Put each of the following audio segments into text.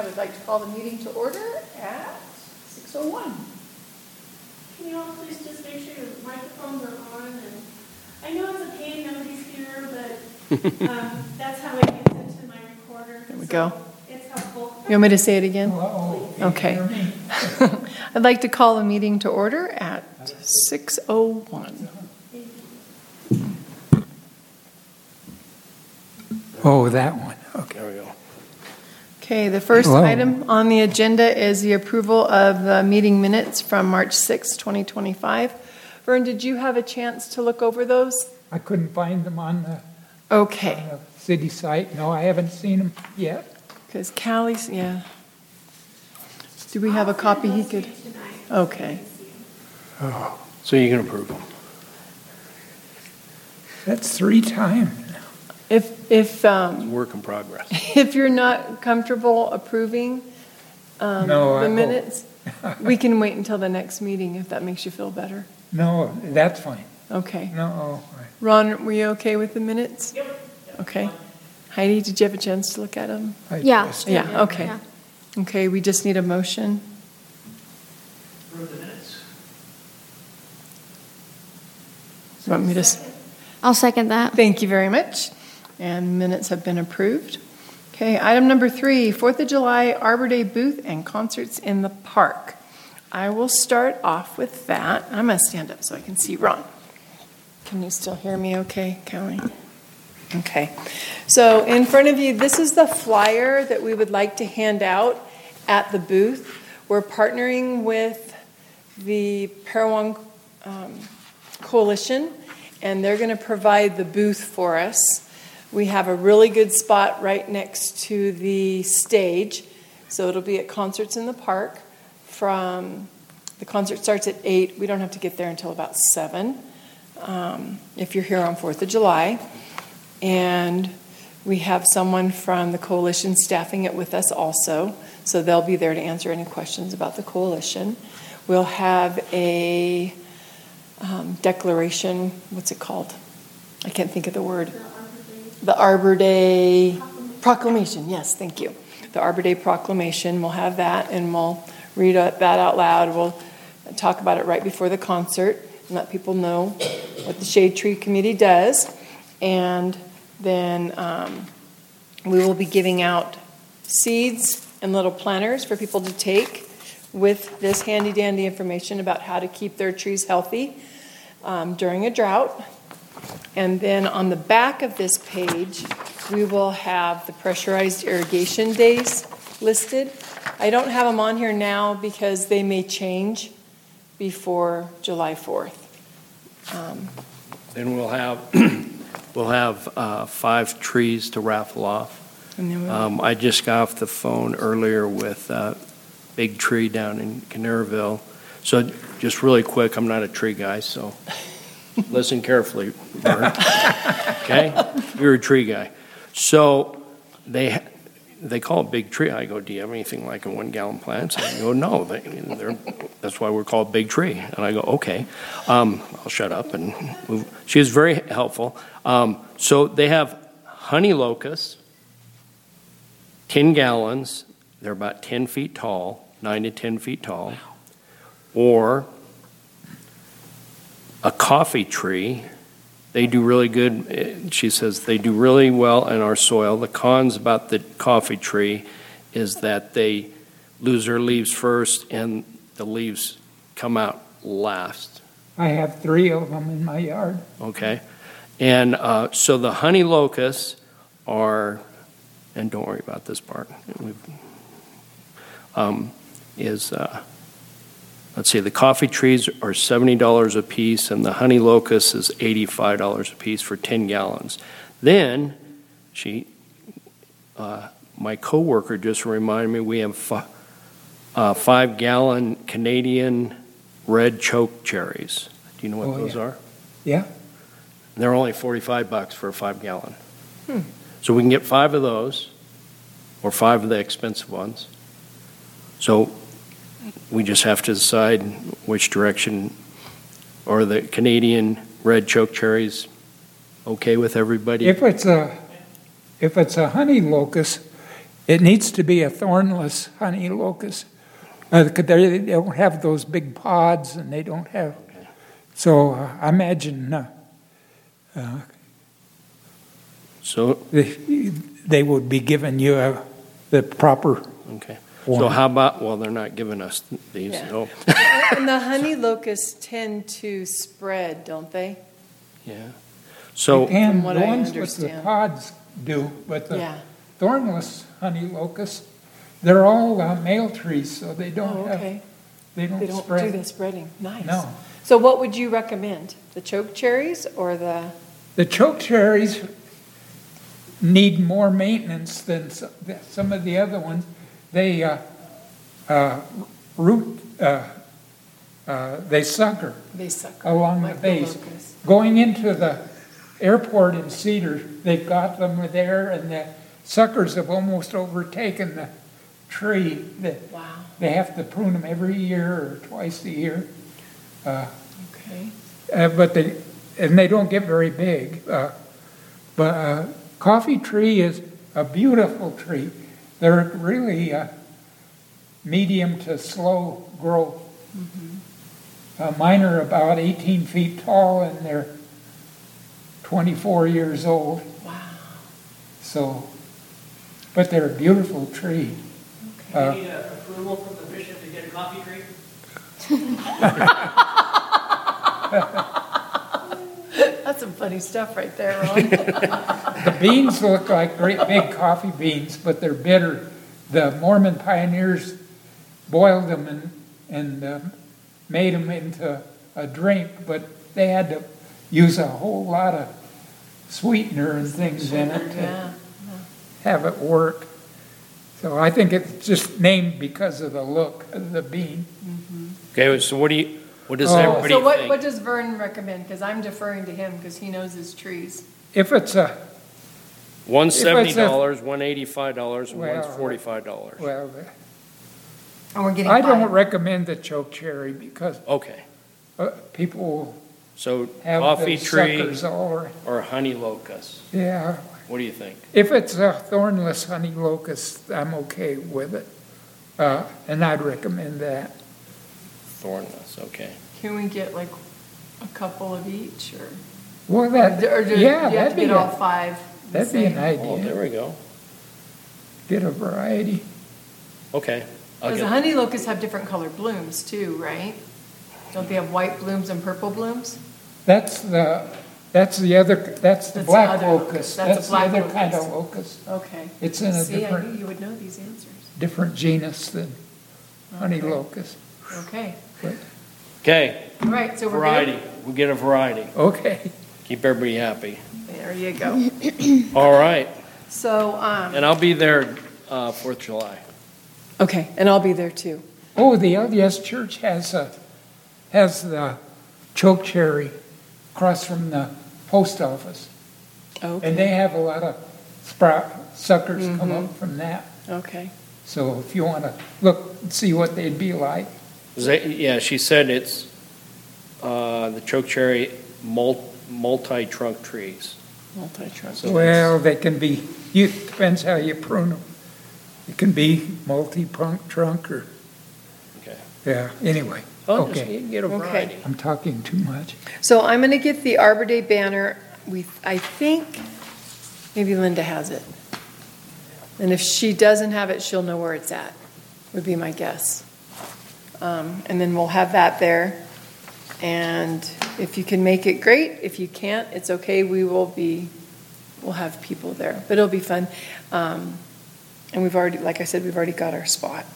would like to call the meeting to order at 6:01. Can you all please just make sure your microphones are on? And I know it's a pain, nobody's here, but that's how it gets into my recorder. There we go. It's helpful. You want me to say it again? Hello. Okay. I'd like to call the meeting to order at 6:01. Oh, that one. Okay. There we go. Okay, the first Hello. item on the agenda is the approval of the meeting minutes from March 6, 2025. Vern, did you have a chance to look over those? I couldn't find them on the Okay, city site. No, I haven't seen them yet. because Callie's, yeah. Do we have a copy he could? Okay. Oh, So you can approve them. that's 3 times. If It's a work in progress. if you're not comfortable approving No, I the won't. minutes, we can wait until the next meeting if that makes you feel better. No, that's fine. Okay. No, Ron, were you okay with the minutes? Yep. Okay. Heidi, did you have a chance to look at them? Yeah. Yeah, okay. Yeah. Okay, we just need a motion. Approve the minutes. You want me to? I'll second that. Thank you very much. And minutes have been approved. Okay, item number 3, 4th of July Arbor Day booth and concerts in the park. I will start off with that. I'm going to stand up so I can see Ron. Can you still hear me okay, Kelly? Okay. So in front of you, this is the flyer that we would like to hand out at the booth. We're partnering with the Parawang Coalition, and they're going to provide the booth for us. We have a really good spot right next to the stage, so it'll be at Concerts in the Park. The concert starts at 8. We don't have to get there until about 7 if you're here on 4th of July. And we have someone from the coalition staffing it with us also, so they'll be there to answer any questions about the coalition. We'll have a declaration, what's it called? I can't think of the word. The Arbor Day Proclamation. Yes, thank you. The Arbor Day Proclamation. We'll have that, and we'll read that out loud. We'll talk about it right before the concert and let people know what the Shade Tree Committee does. And then we will be giving out seeds and little planters for people to take with this handy-dandy information about how to keep their trees healthy during a drought. And then on the back of this page, we will have the pressurized irrigation days listed. I don't have them on here now because they may change before July 4th. Then we'll have 5 trees to raffle off. And then I just got off the phone earlier with Big Tree down in Canaryville. So just really quick, I'm not a tree guy, so listen carefully, Bert. Okay? You're a tree guy. So they call it Big Tree. I go, do you have anything like a 1-gallon plant? I go, no. That's why we're called Big Tree. And I go, okay. I'll shut up and move. She was very helpful. So they have honey locusts, 10 gallons. They're about 10 feet tall, 9 to 10 feet tall. Or a coffee tree. They do really good. She says they do really well in our soil. The cons about the coffee tree is that they lose their leaves first and the leaves come out last. I have 3 of them in my yard. Okay. And so the honey locusts are, and don't worry about this part, let's see, the coffee trees are $70 a piece, and the honey locust is $85 a piece for 10 gallons. Then, my coworker just reminded me we have 5-gallon Canadian red choke cherries. Do you know what those are? Yeah. They're only $45 for a 5-gallon. So we can get 5 of those, or 5 of the expensive ones. So we just have to decide which direction, or the Canadian red choke cherries okay with everybody? If it's a honey locust, It needs to be a thornless honey locust. 'Cause they don't have those big pods, and they don't have. So I imagine So, they would be giving you the proper. okay. So how about, well, they're not giving us these, Yeah. so, And the honey locusts tend to spread, don't they? yeah. So, And what the I ones with the understand. pods do, but the Yeah. thornless honey locusts, they're all male trees, so they Oh, don't have, okay. they They don't don't do spread. the spreading. Nice. No. So what would you recommend? The choke cherries or the? The choke cherries need more maintenance than some of the other ones. They they sucker They suck along the like base. locusts. Going into the airport in Cedar, they've got them there, and the suckers have almost overtaken the tree. Wow. They have to prune them every year or twice a year. Okay. But they don't get very big. But coffee tree is a beautiful tree. They're really medium to slow growth. Mine are about 18 feet tall, and they're 24 years old. Wow. So, but they're a beautiful tree. Do you need approval from the bishop to get a coffee tree? That's some funny stuff right there, Ron. The beans look like great big coffee beans, but they're bitter. The Mormon pioneers boiled them and made them into a drink, but they had to use a whole lot of sweetener and things in it to Yeah. have it work. So I think it's just named because of the look of the bean. okay, so what does Oh. everybody So what think? does Vern recommend? Because I'm deferring to him because he knows his trees. If it's a, $170, $185, and Well, one's $45. well, And we're getting I don't five. recommend the choke cherry because Okay, people will so have coffee the tree suckers all around. or honey locust? Yeah, What do you think? if it's a thornless honey locust, I'm okay with it. And I'd recommend that. Thornless, okay. Can we get like a couple of each or? Well, Or do you have that'd to be get all a, five? the that'd be an same? Oh, there idea. we go. Get a variety. Okay. I'll Because the get- honey locusts have different colored blooms too, right? Don't they have white blooms and purple blooms? That's the That's the black other locust. locust. That's a That's the black other kind of locust. locust. Okay. It's in a See, I knew different, you would know these answers. different genus than honey Okay. locust. Okay. Okay, All right, so we're variety. good? We get a variety. Okay. Keep everybody happy. There you go. All right, So, and I'll be there 4th of July. okay, and I'll be there too. Oh, the LDS Church has the choke cherry across from the post office. Okay. And they have a lot of suckers come up from that. Okay. So if you want to look and see what they'd be like. Yeah, she said it's the choke cherry multi-trunk trees. Multi-trunk. So Well, they can be, depends how you prune them. It can be multi-trunk or, Okay. yeah, anyway. Oh, just Okay, get a Okay. variety. I'm talking too much. So I'm going to get the Arbor Day banner. I think maybe Linda has it. And if she doesn't have it, she'll know where it's at, would be my guess. And then we'll have that there. And if you can make it, great. If you can't, it's okay. We'll have people there, but it'll be fun. And we've already, like I said, we've already got our spot.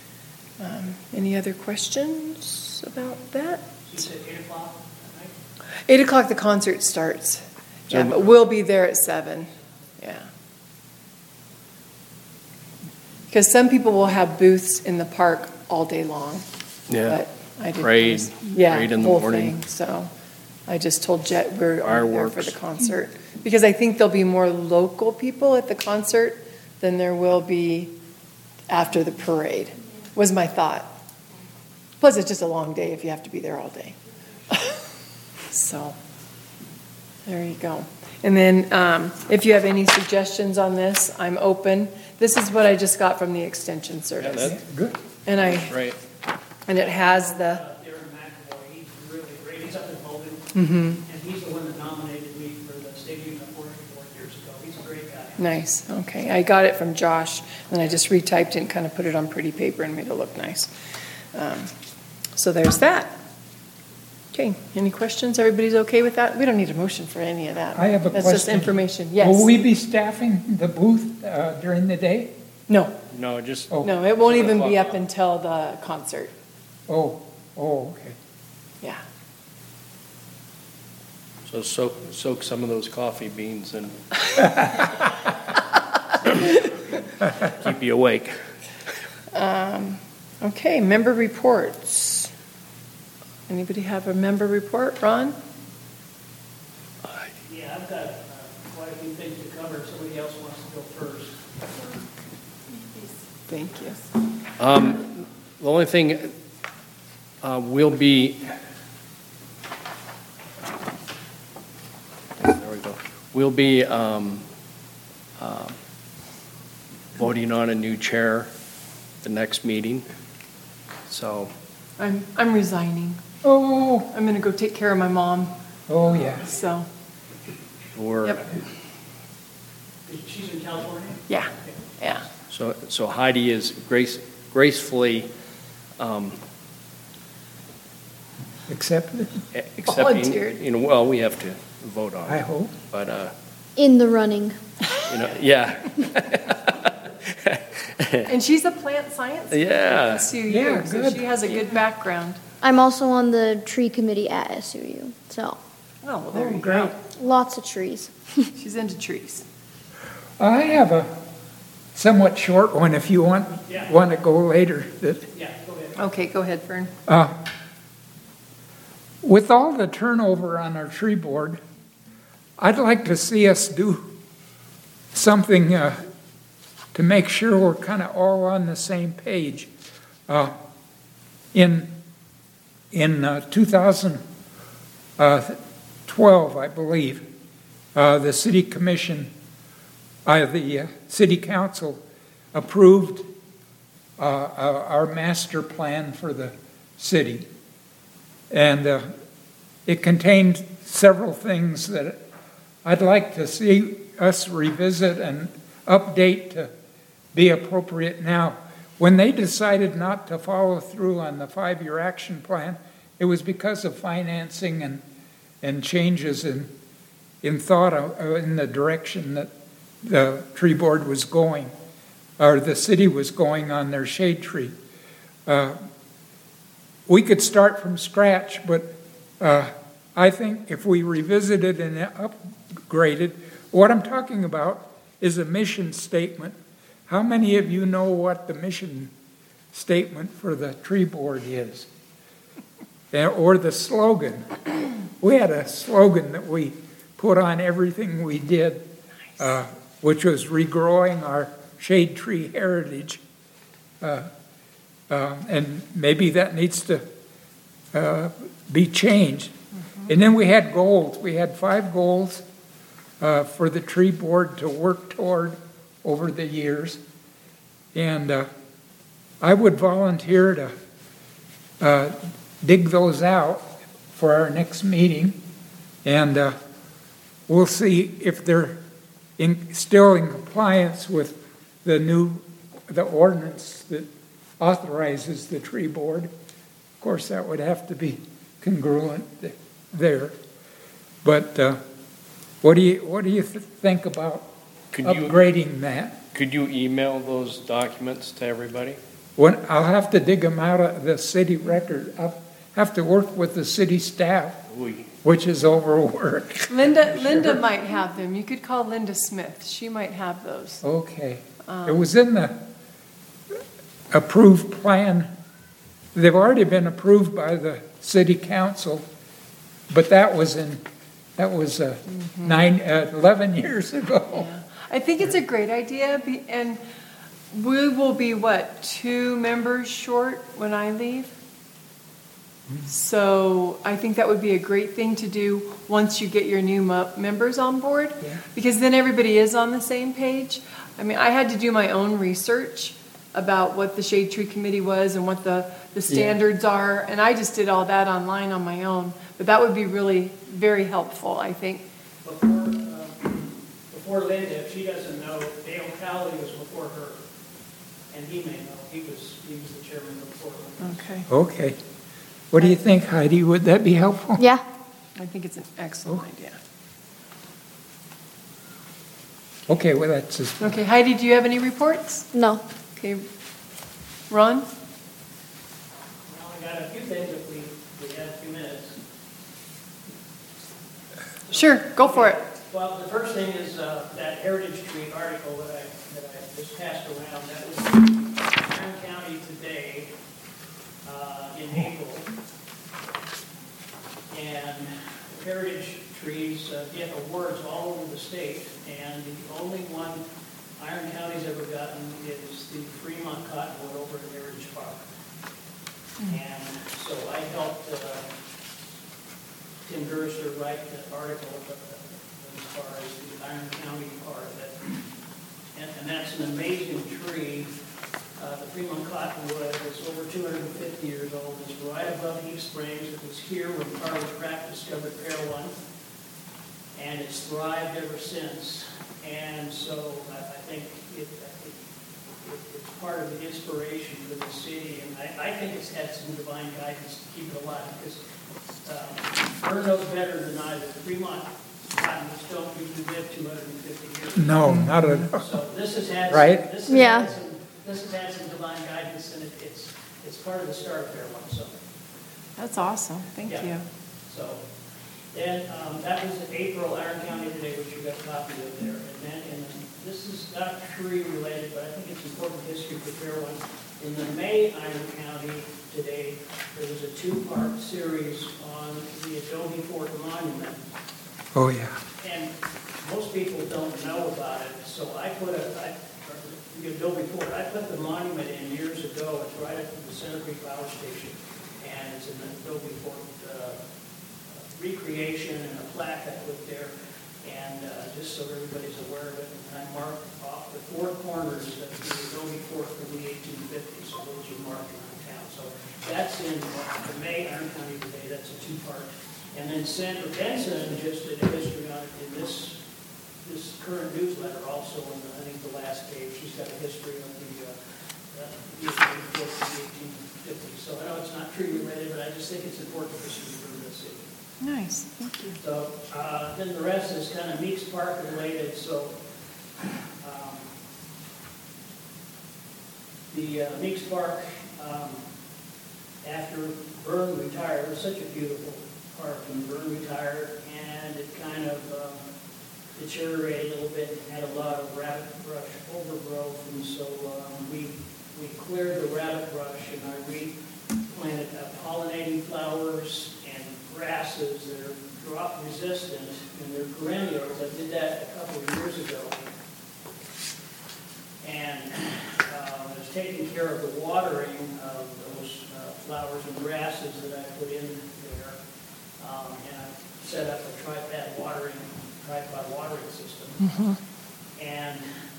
Any other questions about that? You said 8 o'clock at night? 8 o'clock the concert starts. Yeah, So- but we'll be there at 7. Yeah. Because some people will have booths in the park all day long. Yeah. But I didn't. Parade, Yeah, parade in the whole morning. thing. So I just told Jet we're only there for Fireworks. the concert. Because I think there'll be more local people at the concert than there will be after the parade, was my thought. Plus, it's just a long day if you have to be there all day. So, there you go. And then if you have any suggestions on this, I'm open. This is what I just got from the Extension Service. that's Good. And right. it has the, Darren McAvoy, he's really great. He's up in Logan. Mm-hmm. And he's the one that nominated me for the State Youth Authority 4 years ago. He's a great guy. nice, okay. I got it from Josh, and I just retyped it and kind of put it on pretty paper and made it look nice. So there's that. Okay, any questions? Everybody's okay with that? We don't need a motion for any of that. I have a That's just question. information, yes. Will we be staffing the booth during the day? No, No, just, Oh. no, it won't even be 7 o'clock. up until the concert, Oh, okay. yeah. so soak some of those coffee beans and keep you awake. Okay, member reports. Anybody have a member report? Ron? Yeah, I've got quite a few things to cover. If somebody else wants to go first. Thank you. The only thing we'll be, there we go. We'll be voting on a new chair the next meeting. So, I'm resigning. Oh, I'm gonna go take care of my mom, oh, yeah. so, we're, yep, She's in California? yeah, yeah. so Heidi is gracefully Accepted, accepting, Volunteered. well, we have to vote on I it, hope. but, In the running. yeah. And she's a plant science teacher Yeah. at SUU, Yeah, so good. she has a good background. I'm also on the tree committee at SUU, so Oh, well, there Oh, you great. go. lots of trees. She's into trees. I have a somewhat short one if you want Yeah. to go later. Yeah, go ahead. Okay, go ahead, Fern. With all the turnover on our tree board, I'd like to see us do something to make sure we're kind of all on the same page. In 2012, I believe, the city commission, the city council approved our master plan for the city. And it contained several things that I'd like to see us revisit and update to be appropriate now. When they decided not to follow through on the 5-year action plan, it was because of financing and changes in thought in the direction that the tree board was going, or the city was going on their shade tree. We could start from scratch, but I think if we revisited and upgraded, what I'm talking about is a mission statement. How many of you know what the mission statement for the tree board is? Or the slogan? We had a slogan that we put on everything we did, which was regrowing our shade tree heritage. And maybe that needs to be changed. And then we had goals. We had 5 goals for the tree board to work toward over the years. And I would volunteer to dig those out for our next meeting. And we'll see if they're still in compliance with the ordinance that authorizes the tree board. Of course, that would have to be congruent there. But what do you think about upgrading that? Could you email those documents to everybody? I'll have to dig them out of the city record. I'll have to work with the city staff, which is overworked. Linda might have them. You could call Linda Smith. She might have those. Okay. It was in the approved plan. They've already been approved by the city council, but that was 11 years ago. Yeah. I think it's a great idea, and we will be, 2 members short when I leave? So I think that would be a great thing to do once you get your new members on board, Yeah. because then everybody is on the same page. I mean, I had to do my own research about what the Shade Tree Committee was and what the standards are, and I just did all that online on my own. But that would be really very helpful, I think. Before Linda, if she doesn't know, Dale Cowley was before her, and he may know, he was the chairman before Linda. Okay. Okay. What do you think, Heidi? Would that be helpful? Yeah. I think it's an excellent idea. Okay, well, that's just, Okay, Heidi, do you have any reports? No. Okay. Ron? Well, I got a few things if we have a few minutes. Sure, go for it. Well, the first thing is that Heritage Tree article that I just passed around. That was in Iron County Today in April. And heritage trees get awards all over the state, and the only one Iron County's ever gotten is the Fremont Cottonwood over at Heritage Park. And so I helped Tim Gerster write that article as far as the Iron County part of it. And that's an amazing tree. The Fremont Cottonwood is over 250 years old. It's right above Heap Springs. It was here when Carlos Pratt discovered Parowan, and it's thrived ever since. And so I think it's part of the inspiration for the city, and I think it's had some divine guidance to keep it alive, because Vern knows better than I do. Fremont cottonwoods don't usually live 250 years. no, not at all. So this has had Right? this has had some divine guidance, and it's part of the start of Fairlawn. So That's awesome, thank Yeah. you. so then that was in April, Iron County Today, which you got a copy of there. And this is not tree related, but I think it's important history for Fairlawn. In the May Iron County Today, there was a 2-part series on the Adobe Fort Monument. Oh, yeah. And most people don't know about it, so the Adobe Fort, I put the monument in years ago. It's right at the Center Creek Power Station, and it's an Adobe Fort recreation and a plaque I put there, and just so everybody's aware of it. And I marked off the 4 corners of the Adobe Fort from the 1850s, so those are marked around town. So that's in the May Iron County Today. That's a 2-part. And then Sandra Benson just did a history on it in this current newsletter, also in I think the last page. She's got a history of the 1850s. So I know it's not tree related, but I just think it's important history for the city. Nice, thank you. So then the rest is kind of Meeks Park related. So the Meeks Park, after Vern retired, it was such a beautiful park when Vern retired, and it kind of deteriorated a little bit and had a lot of rabbit brush overgrowth, and so we cleared the rabbit brush, and I replanted pollinating flowers and grasses that are drought resistant, and they're perennials. I did that a couple of years ago, and I was taking care of the watering of those flowers and grasses that I put in there, and I set up a tripod watering system. And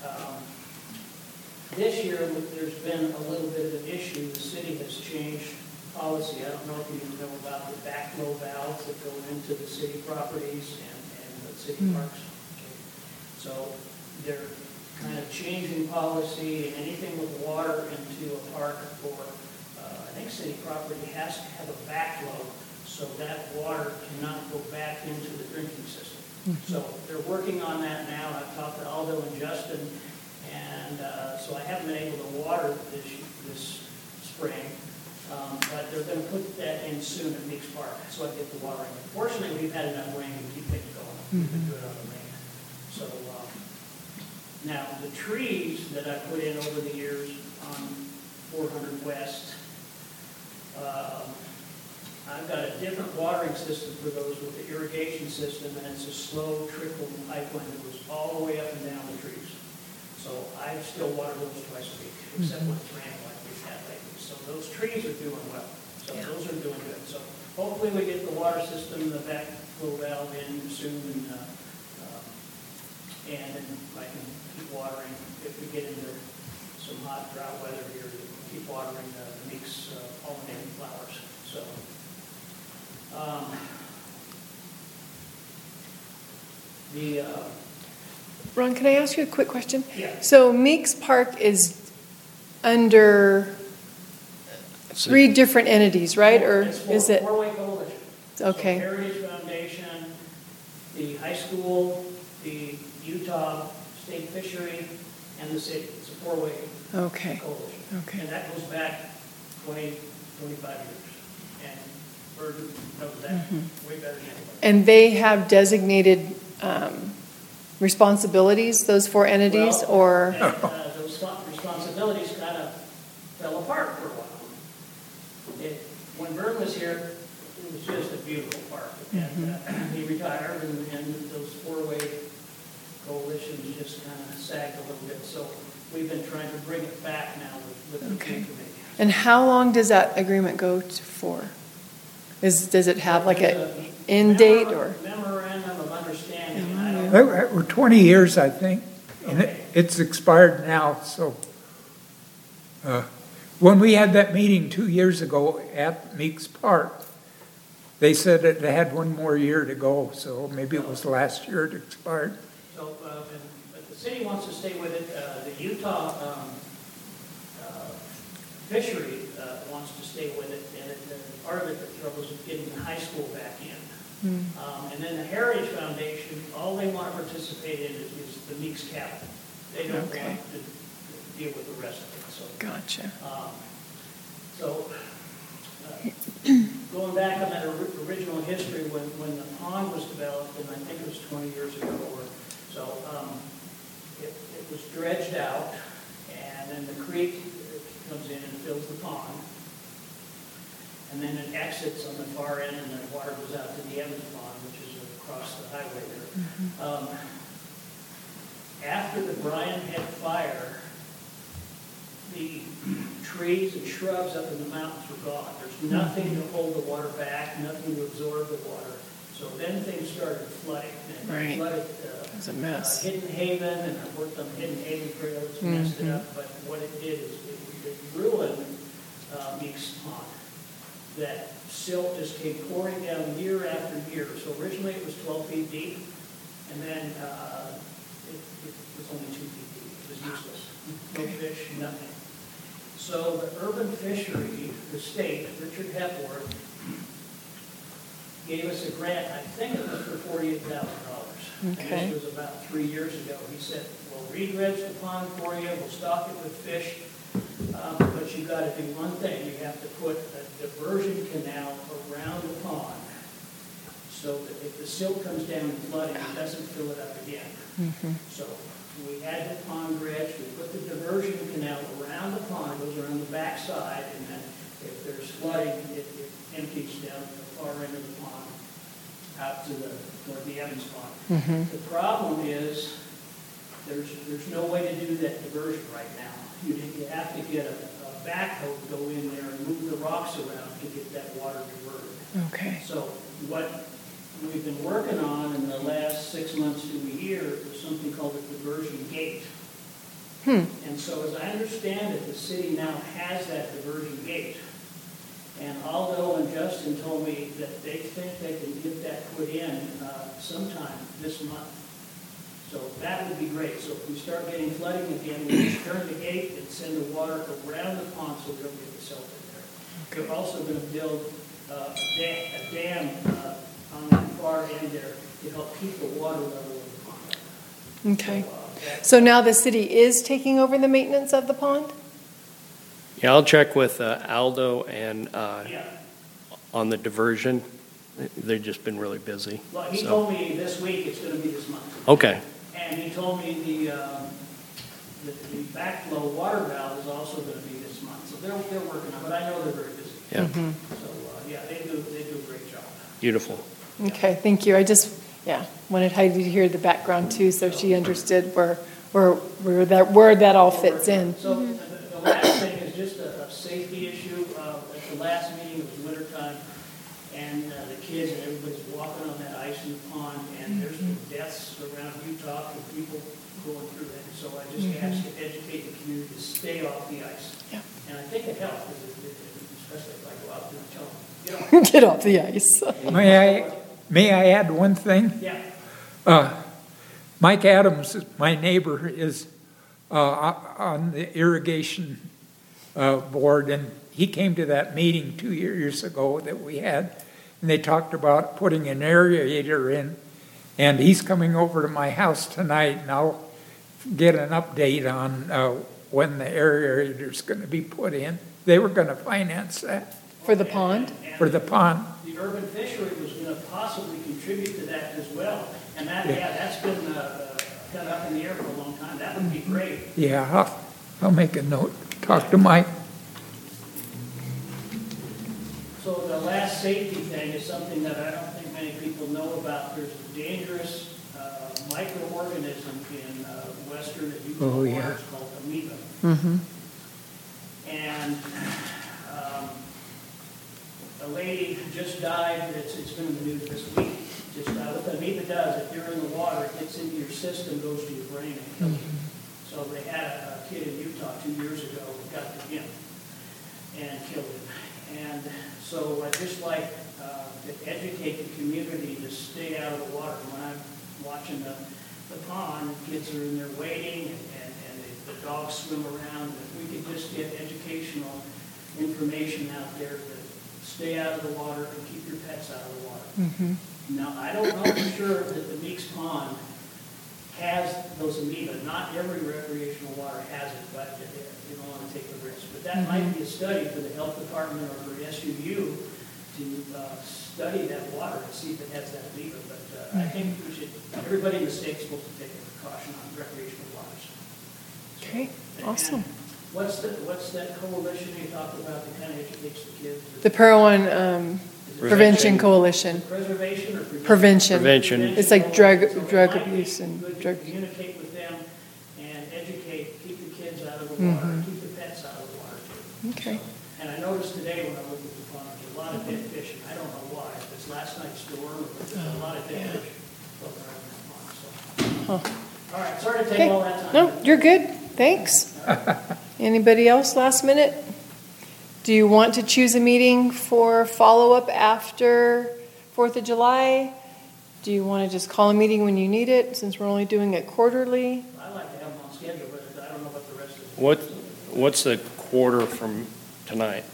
this year, there's been a little bit of an issue. The city has changed policy. I don't know if you know about the backflow valves that go into the city properties and the city parks. Okay. So they're kind of changing policy, and anything with water into a park or I think city property has to have a backflow, so that water cannot go back into the drinking system. So they're working on that now. I've talked to Aldo and Justin, and so I haven't been able to water this spring, but they're going to put that in soon at Meeks Park, so I get the watering. Fortunately, we've had enough rain to keep things going. We've been good on the rain. So now the trees that I put in over the years on 400 West, I've got a different watering system for those with the irrigation system, and it's a slow trickle pipeline that goes all the way up and down the trees. So I still water those twice a week, except when it's raining like we've had lately. So those trees are doing well. So Yeah. those are doing good. So hopefully we get the water system, the backflow valve in soon, and then I can keep watering if we get into some hot drought weather here, keep watering the Meeks pollinating flowers. So, Ron, can I ask you a quick question? Yeah. So Meeks Park is under 3 different entities, right? Or It's is it? Four-way coalition. Okay. So Heritage Foundation, the high school, the Utah State Fishery, and the city. It's a four-way Okay. coalition. Okay. And that goes back 20, 25 years. And Bird knows that Mm-hmm. way better than anybody. And they have designated responsibilities, those 4 entities, Well, or? and, those responsibilities kind of fell apart for a while. When Vern was here, it was just a beautiful park. And he retired, and those four-way coalitions just kind of sagged a little bit. So we've been trying to bring it back now with the Okay. tree committee. And how long does that agreement go for? Does it have like There's a end date or? Memorandum of understanding. and I don't We're 20 years, I think, and Okay. it's expired now, so. When we had that meeting 2 years ago at Meeks Park, they said that they had 1 more year to go, so maybe it was last year it expired. So, but the city wants to stay with it. The Utah fishery wants to stay with it, and part of the trouble is getting the high school back in. And then the Heritage Foundation, all they want to participate in is the Meeks Cabin. They don't Okay. want to deal with the rest of it. So, Gotcha. Going back on that original history, when the pond was developed, and I think it was 20 years ago or so, it was dredged out, and then the creek comes in and fills the pond, and then it exits on the far end, and the water goes out to the Evans Pond, which is across the highway there. After the Brian Head fire, the trees and shrubs up in the mountains were gone. There's nothing to hold the water back, nothing to absorb the water. So then things started flooding. And it Right. flooded It was a mess. Hidden Haven, and I worked on Hidden Haven Trail, it's messed it up. But what it did is it ruined Meeks Pond. That silt just came pouring down year after year. So originally it was 12 feet deep, and then it was only 2 feet deep. It was useless. No fish, nothing. So the urban fishery, the state, Richard Hepworth, gave us a grant, I think it was for $48,000. Okay. And this was about 3 years ago. He said, we'll re-dredge the pond for you, we'll stock it with fish, but you gotta do one thing, you have to put a diversion canal around the pond so that if the silt comes down and flooding, it doesn't fill it up again. So we had the pond dredged, we put the diversion canal around the pond, it goes around the backside, and then if there's flooding, it empties down the far end of the pond out to toward the Evans Pond. The problem is there's no way to do that diversion right now. You have to get a backhoe to go in there and move the rocks around to get that water diverted. Okay. So what we've been working on in the last 6 months to a year is something called a diversion gate. And so as I understand it, the city now has that diversion gate. And Aldo and Justin told me that they think they can get that put in sometime this month. So that would be great. So if we start getting flooding again, we just turn the gate and send the water around the pond so we don't get the silt in there. We're also going to build a dam on the far end there to help keep the water level in the pond. Okay. So now the city is taking over the maintenance of the pond? Yeah, I'll check with Aldo and Yeah. on the diversion. They've just been really busy. Well, he so. told me this week it's going to be this month. Okay, And he told me the backflow water valve is also going to be this month. So they're working on it, but I know they're very busy. yeah, So, yeah, they do a great job. beautiful. Okay, thank you. I just, wanted Heidi to hear the background too, so she understood where that all fits in. So the last thing is just a safety issue. At the last meeting, it was kids and everybody's walking on that ice in the pond, and there's been deaths around Utah from people going through that. So I just ask to educate the community to stay off the ice. Yeah. And I think it helps, especially if I go out there and tell them, you know. Get off the ice. May I add one thing? Yeah. Mike Adams, my neighbor, is on the irrigation board, and he came to that meeting 2 years ago that we had, and they talked about putting an aerator in, and he's coming over to my house tonight, and I'll get an update on when the aerator's going to be put in. They were going to finance that For the pond? for the pond. The urban fishery was going to possibly contribute to that as well. And that, that's been kind of up in the air for a long time. That would be great. Yeah, I'll make a note. Talk to Mike. So the last safety thing is something that I don't think many people know about. There's a dangerous microorganism in western Utah waters called amoeba. And a lady just died. It's been in the news this week. Just what the amoeba does, if you're in the water, it gets into your system, goes to your brain, and kills you. So they had a kid in Utah 2 years ago who got to him and killed him. And so I just like to educate the community to stay out of the water. When I'm watching the pond, kids are in there waiting, and the dogs swim around. If we could just get educational information out there to stay out of the water and keep your pets out of the water. Now, I don't know for sure that the Meeks Pond has those amoeba. Not every recreational water has it, but you don't want to take the risk. But that might be a study for the health department or for SUU to study that water to see if it has that amoeba. But I think we should, everybody in the state is supposed to take a precaution on recreational waters. Okay, awesome. And what's that coalition you talked about that kind of educates the kids? The Parowan Prevention Coalition. Preservation or Prevention. Prevention. It's like drug So it might abuse be and good to drug. communicate with them and educate, keep the kids out of the water, keep the pets out of the water too. Okay. And I noticed today when I looked at the pond, there's a lot of dead fish, and I don't know why. If it's last night's storm, or if there's a lot of dead fish floating around in that pond, so. All right, sorry to take Okay. all that time. No, you're good. Thanks. Anybody else last minute? Do you want to choose a meeting for follow-up after 4th of July? Do you want to just call a meeting when you need it, since we're only doing it quarterly? I like to have them on schedule, but I don't know what the rest of What's the quarter from tonight?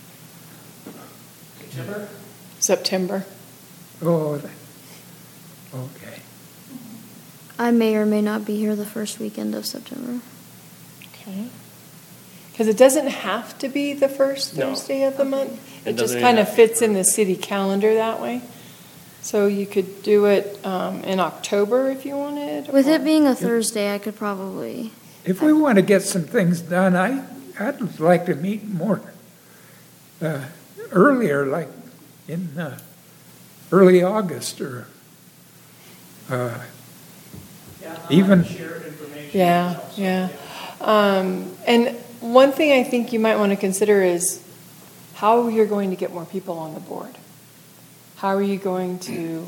September. September. Oh, okay. I may or may not be here the first weekend of September. Okay. Because it doesn't have to be the first No. Thursday of the month. It It just doesn't kind of have to be fits in the city calendar that way. So you could do it in October if you wanted. With or- it being a Thursday, I could probably. If we want to get some things done, I'd like to meet more earlier, like in early August or Yeah, I'll even. share information. Yeah, also, yeah. And one thing I think you might want to consider is how you're going to get more people on the board. How are you going to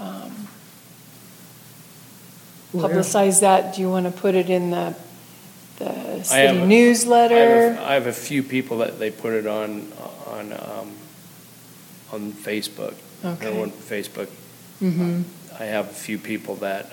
publicize that? Do you want to put it in the city newsletter? I have a few people that they put it on Facebook. Okay. Everyone Facebook. Mm-hmm. I have a few people that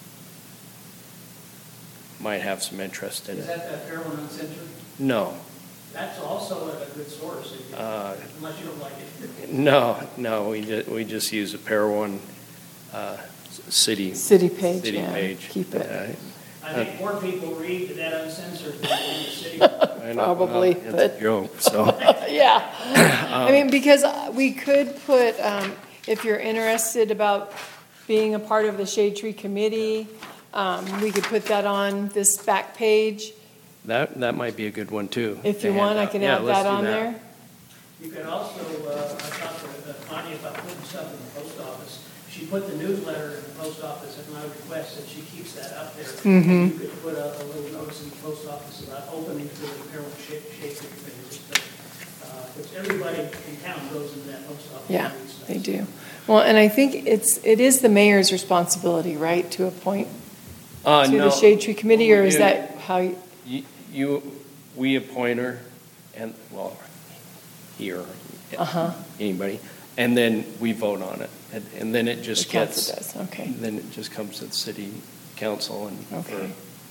might have some interest in Is it. that Fairlawn Uncensored? No, That's also a good source, unless you don't like it. no, we just use a Parowan city City page, city yeah. page. Keep it. I think more people read that Uncensored than in the city. I know, Probably, well, but- it's a joke. So Yeah. I mean, because we could put, if you're interested about being a part of the Shade Tree Committee, we could put that on this back page. that might be a good one too. If to you hand want, I out. can Yeah, add let's that do on there. You could also, I talked to Connie about putting stuff in the post office. She put the newsletter in the post office at my request, and she keeps that up there. Mm-hmm. You could put a little notice in the post office about opening for the Fairlawn Shade Tree Committee. Just Because everybody in town goes into that post office. Yeah, and reads stuff. they do. Well, and I think it is the mayor's responsibility, right, to appoint to No, the Shade Tree Committee, or is Yeah. that how, we appoint her, and, well, here, anybody, and then we vote on it. And then it the just council gets, does? Okay, then it just comes to the city council and for okay,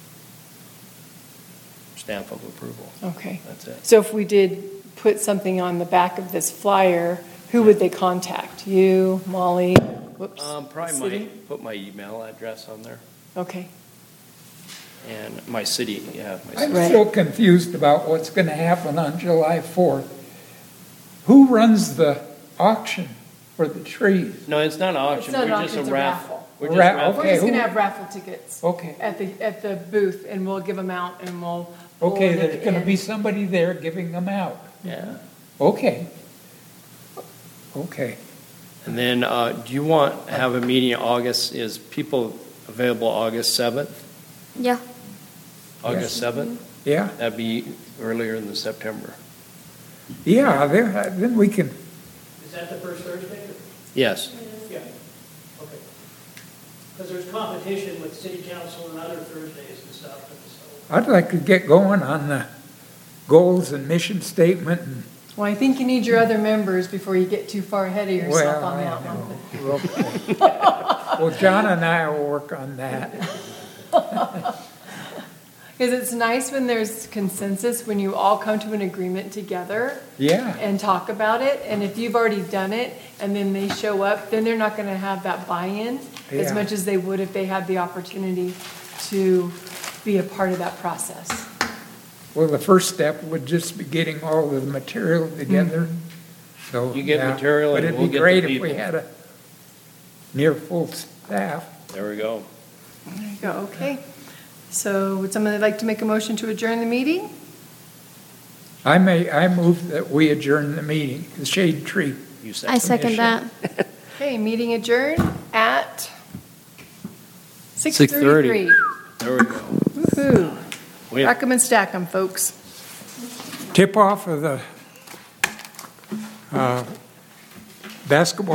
stamp of approval. okay. That's it. So if we did put something on the back of this flyer, who would they contact? You, Molly, whoops? Probably city? put my email address on there, Okay, and my city, yeah. my I'm city. Right. still confused about what's going to happen on July 4th. Who runs the auction for the trees? No, it's not an auction, not an we're just auction, a it's a raffle. raffle. We're just Ra- raffle. we're just who- gonna have raffle tickets Okay, at the booth, and we'll give them out, and we'll. pull okay, it at there's the going to end. be somebody there giving them out. Yeah. Okay. Okay. And then, do you want to have a meeting in August? Is people available August 7th? Yeah. August 7th? Yeah, That'd be earlier in the September. yeah, then we can, Is that the first Thursday? Yes. Yeah, okay. Because there's competition with city council and other Thursdays and stuff, and so. I'd like to get going on the goals and mission statement and Well, I think you need your other members before you get too far ahead of yourself Well, on I that know. one. Okay. Well, John and I will work on that. Because it's nice when there's consensus, when you all come to an agreement together Yeah, and talk about it. And if you've already done it and then they show up, then they're not going to have that buy-in as Yeah. much as they would if they had the opportunity to be a part of that process. well, the first step would just be getting all of the material together. So, You get yeah. material But and we'll it'd get be great the if we people. had a near full staff. There we go. There you go, okay. So would somebody like to make a motion to adjourn the meeting? I move that we adjourn the meeting, the Shade Tree. You I second that. Okay, meeting adjourned at 6:30. 6:33. There we go. Woo-hoo. We have Rack 'em and stack 'em, folks. Tip off of the basketball